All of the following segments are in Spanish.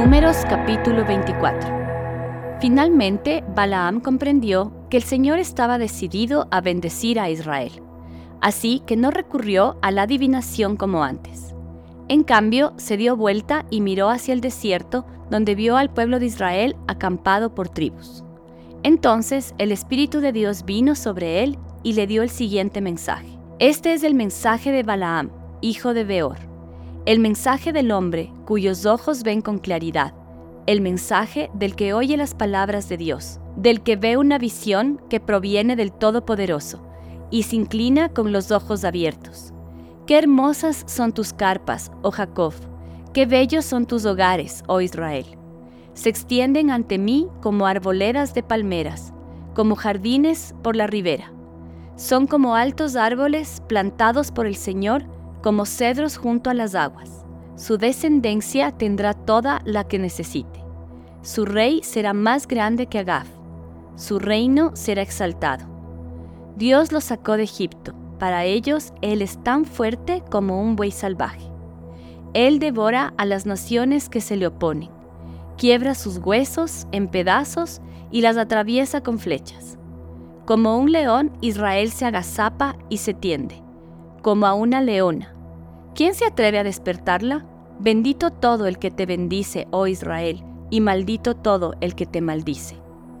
Números capítulo 24. Finalmente, Balaam comprendió que el Señor estaba decidido a bendecir a Israel, así que no recurrió a la adivinación como antes. En cambio, se dio vuelta y miró hacia el desierto, donde vio al pueblo de Israel acampado por tribus. Entonces el Espíritu de Dios vino sobre él y le dio el siguiente mensaje. Este es el mensaje de Balaam, hijo de Beor, el mensaje del hombre cuyos ojos ven con claridad, el mensaje del que oye las palabras de Dios, del que ve una visión que proviene del Todopoderoso y se inclina con los ojos abiertos. Qué hermosas son tus carpas, oh Jacob, qué bellos son tus hogares, oh Israel. Se extienden ante mí como arboledas de palmeras, como jardines por la ribera. Son como altos árboles plantados por el Señor, como cedros junto a las aguas. Su descendencia tendrá toda la que necesite. Su rey será más grande que Agag. Su reino será exaltado. Dios los sacó de Egipto. Para ellos, Él es tan fuerte como un buey salvaje. Él devora a las naciones que se le oponen. Quiebra sus huesos en pedazos y las atraviesa con flechas. Como un león, Israel se agazapa y se tiende, como a una leona. ¿Quién se atreve a despertarla? Bendito todo el que te bendice, oh Israel, y maldito todo el que te maldice.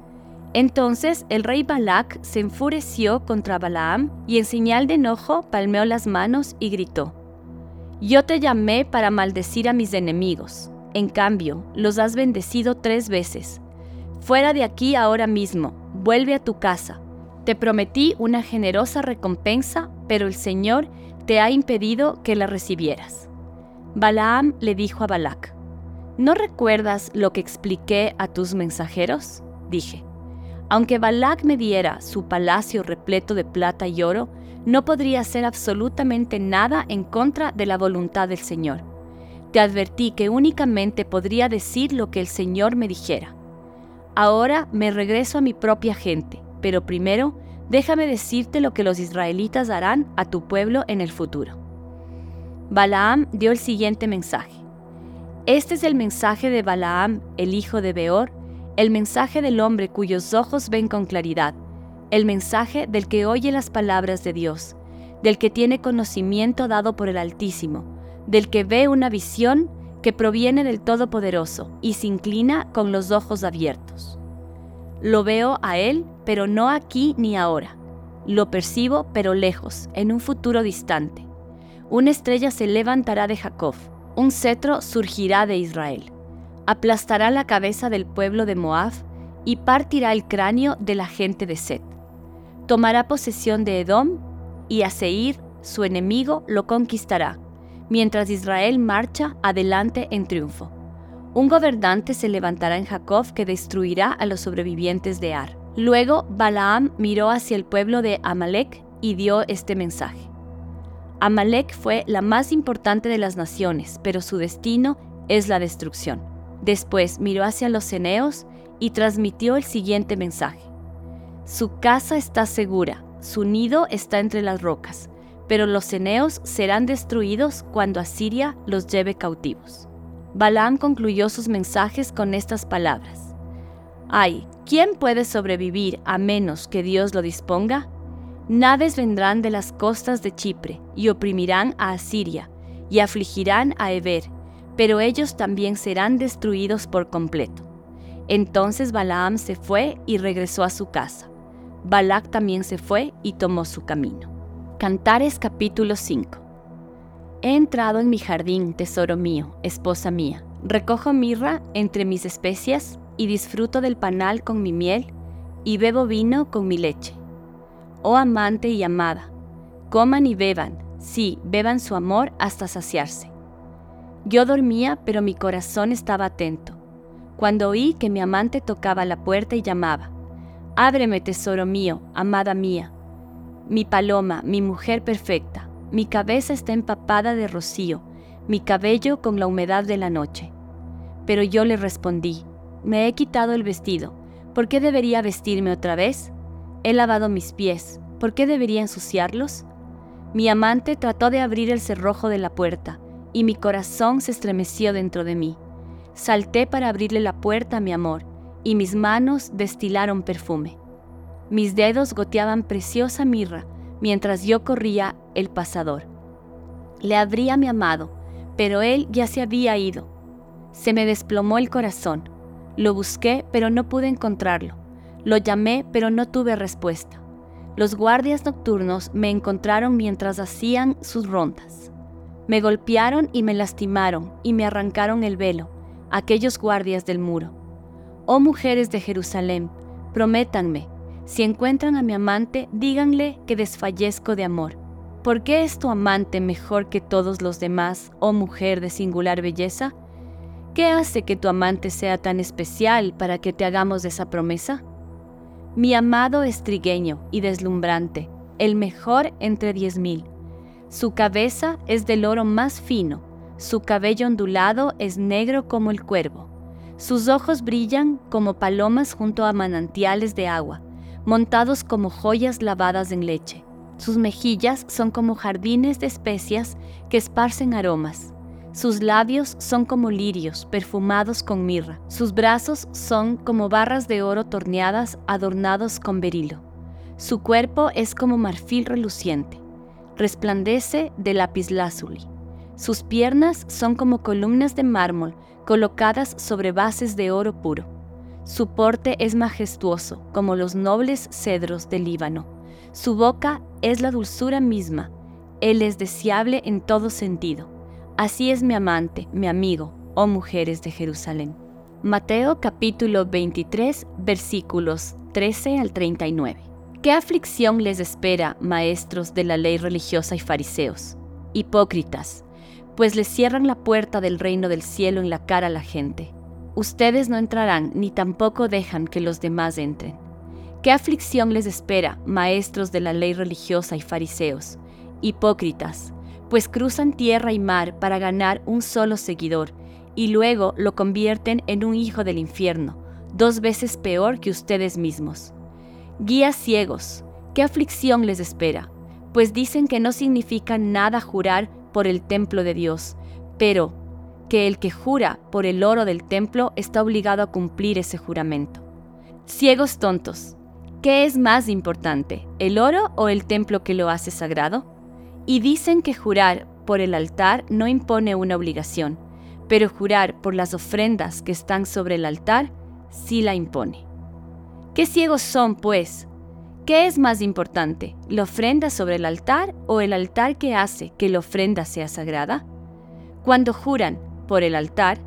Entonces el rey Balac se enfureció contra Balaam y en señal de enojo palmeó las manos y gritó: Yo te llamé para maldecir a mis enemigos. En cambio, los has bendecido 3 veces. Fuera de aquí ahora mismo, vuelve a tu casa. Te prometí una generosa recompensa, pero el Señor te ha impedido que la recibieras. Balaam le dijo a Balac: ¿No recuerdas lo que expliqué a tus mensajeros? Dije: aunque Balac me diera su palacio repleto de plata y oro, no podría hacer absolutamente nada en contra de la voluntad del Señor. Te advertí que únicamente podría decir lo que el Señor me dijera. Ahora me regreso a mi propia gente, pero primero déjame decirte lo que los israelitas harán a tu pueblo en el futuro. Balaam dio el siguiente mensaje. Este es el mensaje de Balaam, el hijo de Beor, el mensaje del hombre cuyos ojos ven con claridad, el mensaje del que oye las palabras de Dios, del que tiene conocimiento dado por el Altísimo, del que ve una visión que proviene del Todopoderoso y se inclina con los ojos abiertos. Lo veo a él, pero no aquí ni ahora. Lo percibo, pero lejos, en un futuro distante. Una estrella se levantará de Jacob, un cetro surgirá de Israel. Aplastará la cabeza del pueblo de Moab y partirá el cráneo de la gente de Set. Tomará posesión de Edom y a Seir, su enemigo, lo conquistará, mientras Israel marcha adelante en triunfo. Un gobernante se levantará en Jacob que destruirá a los sobrevivientes de Ar. Luego Balaam miró hacia el pueblo de Amalec y dio este mensaje. Amalec fue la más importante de las naciones, pero su destino es la destrucción. Después miró hacia los ceneos y transmitió el siguiente mensaje. Su casa está segura, su nido está entre las rocas, pero los ceneos serán destruidos cuando Asiria los lleve cautivos. Balaam concluyó sus mensajes con estas palabras. Ay, ¿quién puede sobrevivir a menos que Dios lo disponga? Naves vendrán de las costas de Chipre y oprimirán a Asiria y afligirán a Eber, pero ellos también serán destruidos por completo. Entonces Balaam se fue y regresó a su casa. Balac también se fue y tomó su camino. Cantares capítulo 5. He entrado en mi jardín, tesoro mío, esposa mía. Recojo mirra entre mis especias y disfruto del panal con mi miel y bebo vino con mi leche. Oh amante y amada, coman y beban, sí, beban su amor hasta saciarse. Yo dormía, pero mi corazón estaba atento, cuando oí que mi amante tocaba la puerta y llamaba: Ábreme, tesoro mío, amada mía. Mi paloma, mi mujer perfecta, mi cabeza está empapada de rocío, mi cabello con la humedad de la noche. Pero yo le respondí: me he quitado el vestido, ¿por qué debería vestirme otra vez? He lavado mis pies, ¿por qué debería ensuciarlos? Mi amante trató de abrir el cerrojo de la puerta, y mi corazón se estremeció dentro de mí. salté para abrirle la puerta a mi amor, y mis manos destilaron perfume. Mis dedos goteaban preciosa mirra mientras yo corría el pasador. Le abrí a mi amado, pero él ya se había ido. Se me desplomó el corazón. Lo busqué, pero no pude encontrarlo. Lo llamé, pero no tuve respuesta. Los guardias nocturnos me encontraron mientras hacían sus rondas. Me golpearon y me lastimaron y me arrancaron el velo, aquellos guardias del muro. Oh mujeres de Jerusalén, prométanme, si encuentran a mi amante, díganle que desfallezco de amor. ¿Por qué es tu amante mejor que todos los demás, oh mujer de singular belleza? ¿Qué hace que tu amante sea tan especial para que te hagamos esa promesa? Mi amado es trigueño y deslumbrante, el mejor entre 10,000. Su cabeza es del oro más fino, su cabello ondulado es negro como el cuervo. Sus ojos brillan como palomas junto a manantiales de agua, montados como joyas lavadas en leche. Sus mejillas son como jardines de especias que esparcen aromas. Sus labios son como lirios perfumados con mirra. Sus brazos son como barras de oro torneadas adornados con berilo. Su cuerpo es como marfil reluciente. Resplandece de lapislázuli. Sus piernas son como columnas de mármol colocadas sobre bases de oro puro. Su porte es majestuoso como los nobles cedros del Líbano. Su boca es la dulzura misma. Él es deseable en todo sentido. Así es mi amante, mi amigo, oh mujeres de Jerusalén. Mateo capítulo 23, versículos 13 al 39. ¿Qué aflicción les espera, maestros de la ley religiosa y fariseos? Hipócritas, pues les cierran la puerta del reino del cielo en la cara a la gente. Ustedes no entrarán ni tampoco dejan que los demás entren. ¿Qué aflicción les espera, maestros de la ley religiosa y fariseos? Hipócritas, pues cruzan tierra y mar para ganar un solo seguidor, y luego lo convierten en un hijo del infierno, 2 veces peor que ustedes mismos. Guías ciegos, ¿qué aflicción les espera? Pues dicen que no significa nada jurar por el templo de Dios, pero que el que jura por el oro del templo está obligado a cumplir ese juramento. Ciegos tontos, ¿qué es más importante, el oro o el templo que lo hace sagrado? Y dicen que jurar por el altar no impone una obligación, pero jurar por las ofrendas que están sobre el altar sí la impone. ¿Qué ciegos son, pues? ¿Qué es más importante, la ofrenda sobre el altar o el altar que hace que la ofrenda sea sagrada? Cuando juran por el altar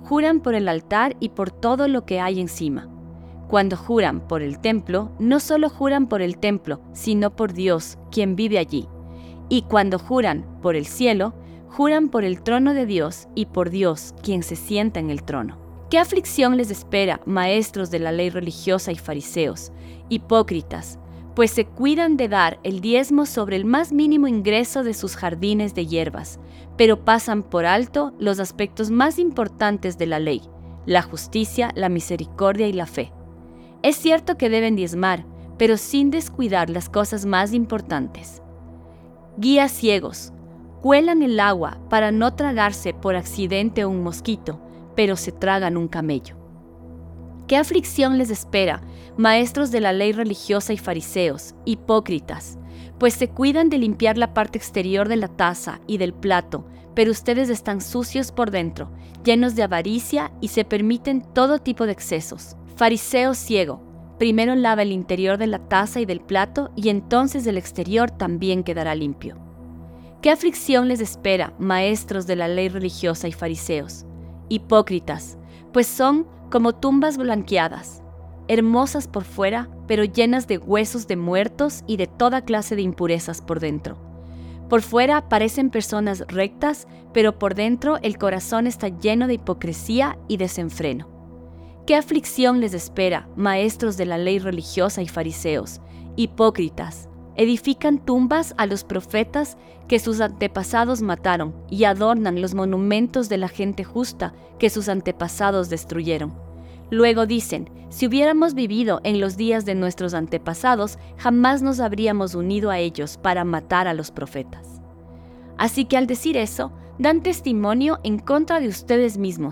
y por todo lo que hay encima. Cuando juran por el templo, no solo juran por el templo, sino por Dios, quien vive allí. Y cuando juran por el cielo, juran por el trono de Dios y por Dios, quien se sienta en el trono. ¿Qué aflicción les espera, maestros de la ley religiosa y fariseos, hipócritas, pues se cuidan de dar el diezmo sobre el más mínimo ingreso de sus jardines de hierbas, pero pasan por alto los aspectos más importantes de la ley, la justicia, la misericordia y la fe? Es cierto que deben diezmar, pero sin descuidar las cosas más importantes. Guías ciegos, cuelan el agua para no tragarse por accidente un mosquito, pero se tragan un camello. ¿Qué aflicción les espera, maestros de la ley religiosa y fariseos, hipócritas, pues se cuidan de limpiar la parte exterior de la taza y del plato, pero ustedes están sucios por dentro, llenos de avaricia y se permiten todo tipo de excesos? Fariseo ciego, primero lava el interior de la taza y del plato y entonces el exterior también quedará limpio. ¿Qué aflicción les espera, maestros de la ley religiosa y fariseos? Hipócritas, pues son como tumbas blanqueadas, hermosas por fuera, pero llenas de huesos de muertos y de toda clase de impurezas por dentro. Por fuera parecen personas rectas, pero por dentro el corazón está lleno de hipocresía y desenfreno. ¿Qué aflicción les espera, maestros de la ley religiosa y fariseos, hipócritas? Edifican tumbas a los profetas que sus antepasados mataron y adornan los monumentos de la gente justa que sus antepasados destruyeron. Luego dicen, si hubiéramos vivido en los días de nuestros antepasados, jamás nos habríamos unido a ellos para matar a los profetas. Así que al decir eso, dan testimonio en contra de ustedes mismos,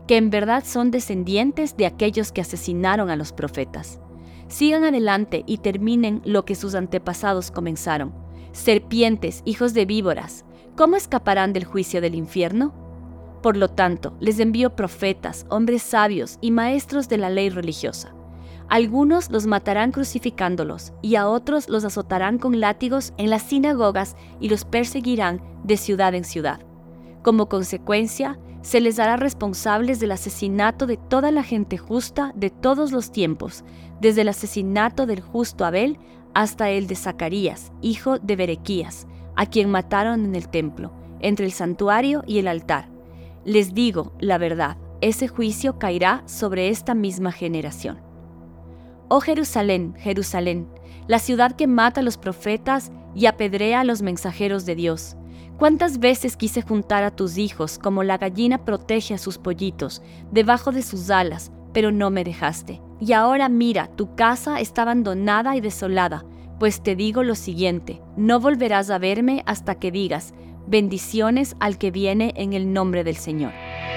que en verdad son descendientes de aquellos que asesinaron a los profetas. Sigan adelante y terminen lo que sus antepasados comenzaron. Serpientes, hijos de víboras, ¿cómo escaparán del juicio del infierno? Por lo tanto, les envío profetas, hombres sabios y maestros de la ley religiosa. Algunos los matarán crucificándolos y a otros los azotarán con látigos en las sinagogas y los perseguirán de ciudad en ciudad. Como consecuencia, se les hará responsables del asesinato de toda la gente justa de todos los tiempos, desde el asesinato del justo Abel hasta el de Zacarías, hijo de Berequías, a quien mataron en el templo, entre el santuario y el altar. Les digo la verdad, ese juicio caerá sobre esta misma generación. Oh Jerusalén, Jerusalén, la ciudad que mata a los profetas y apedrea a los mensajeros de Dios. ¿Cuántas veces quise juntar a tus hijos como la gallina protege a sus pollitos debajo de sus alas, pero no me dejaste? Y ahora mira, tu casa está abandonada y desolada, pues te digo lo siguiente, no volverás a verme hasta que digas, bendiciones al que viene en el nombre del Señor.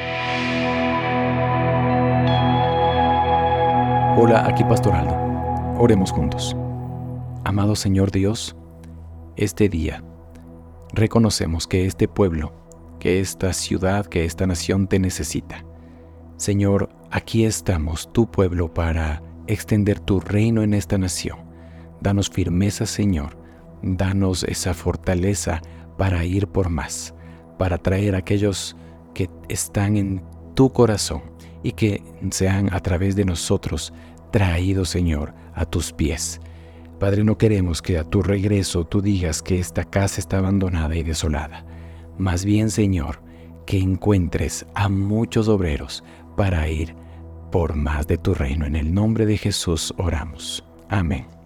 Hola, aquí Pastor Aldo. Oremos juntos. Amado Señor Dios, este día reconocemos que este pueblo, que esta ciudad, que esta nación te necesita. Señor, aquí estamos, tu pueblo, para extender tu reino en esta nación. Danos firmeza, Señor. Danos esa fortaleza para ir por más, para traer a aquellos que están en tu corazón y que sean a través de nosotros traídos, Señor, a tus pies. Padre, no queremos que a tu regreso tú digas que esta casa está abandonada y desolada. Más bien, Señor, que encuentres a muchos obreros para ir por más de tu reino. En el nombre de Jesús oramos. Amén.